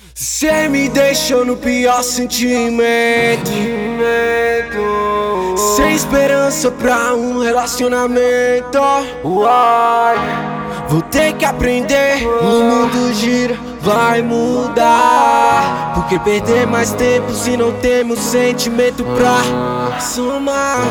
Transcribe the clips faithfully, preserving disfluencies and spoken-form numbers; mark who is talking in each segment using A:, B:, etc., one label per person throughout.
A: Cê me deixou no pior sentimento, sem esperança pra um relacionamento. Uai, vou ter que aprender, o mundo gira, vai mudar. Por que perder mais tempo se não temos sentimento pra somar?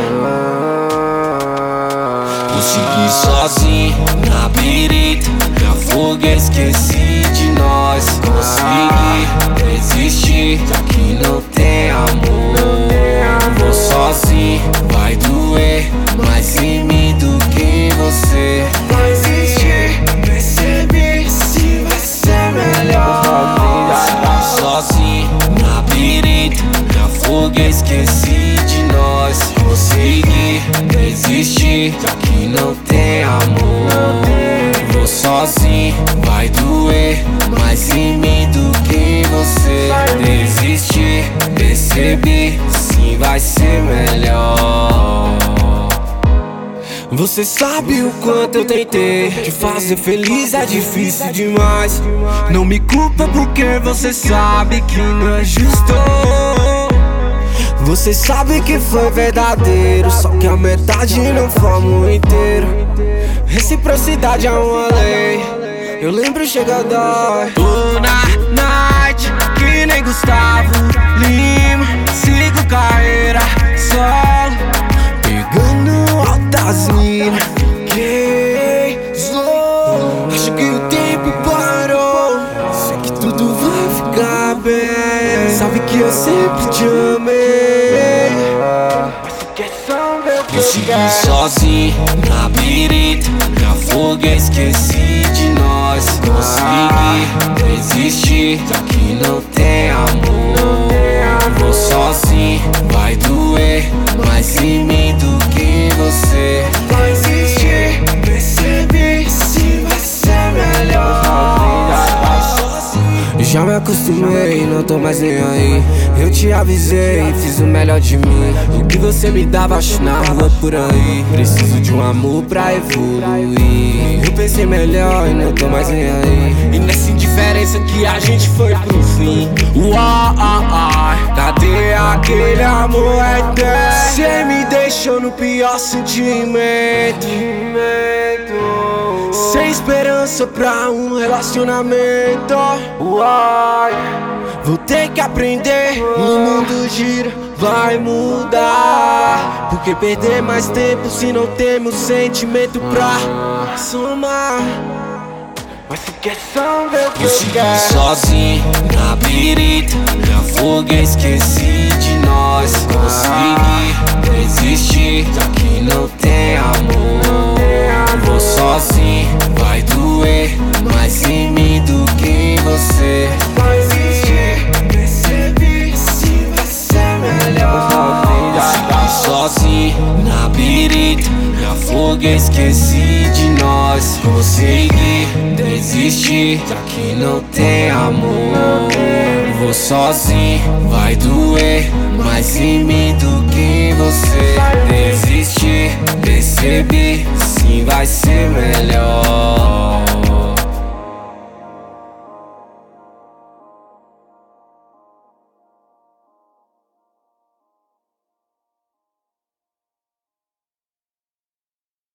B: Eu segui sozinho na birita, me afoguei, esqueci de nós. Consegui resistir, já que não tem amor. Vou sozinho, vai doer mais em mim do que em você.
A: Vai existir, percebi se vai ser melhor.
B: Segui sozinho na birita, me afoguei, esqueci de nós. Consegui resistir, já que não tem amor. Vou sozinho, vai doer mais em mim do que em você. Desistir, percebi, sim vai ser melhor.
A: Você sabe o quanto eu tentei te fazer feliz, é difícil demais. Não me culpa porque você sabe que não é justo. Você sabe que foi verdadeiro, só que a metade não forma o inteiro. Reciprocidade é uma lei, eu lembro chega dói. Tô na night, que nem Gustavo Lima. Sigo carreira solo, pegando altas minas. Que slow, acho que o tempo parou. Sei que tudo vai ficar bem, sabe que eu sempre te amei.
B: Eu segui sozinho na birita, me afoguei, esqueci de nós. Consegui resistir, já que não tem amor. Vou sozinho, vai doer mais em mim do que em você.
A: Vai existir, percebi se vai ser melhor. Já me acostumei, não tô mais nem aí. Eu te avisei, fiz o melhor de mim. O que você me dava, acho na rua por aí. Preciso de um amor pra evoluir. Eu pensei melhor e não tô mais nem aí. E nessa indiferença que a gente foi pro fim. Uai, cadê aquele amor eterno? Cê me deixou no pior sentimento, sem esperança pra um relacionamento. Uai, vou ter que aprender, o mundo gira, vai mudar. Por que perder mais tempo se não temos sentimento pra somar? Mas se quer saber o que
B: eu
A: eu
B: segui
A: quero.
B: sozinho na birita, me afoguei, esqueci de nós. Consegui resistir, já que não tem amor. Vou sozinho, vai doer mais em mim do que em você.
A: Vai existir, percebi se vai ser melhor.
B: Eu segui sozinho na birita, me afoguei, esqueci de nós. Consegui desistir, já que não tem amor. Vou sozinho, vai doer mais em mim do que em você. Desistir, percebi, sim vai ser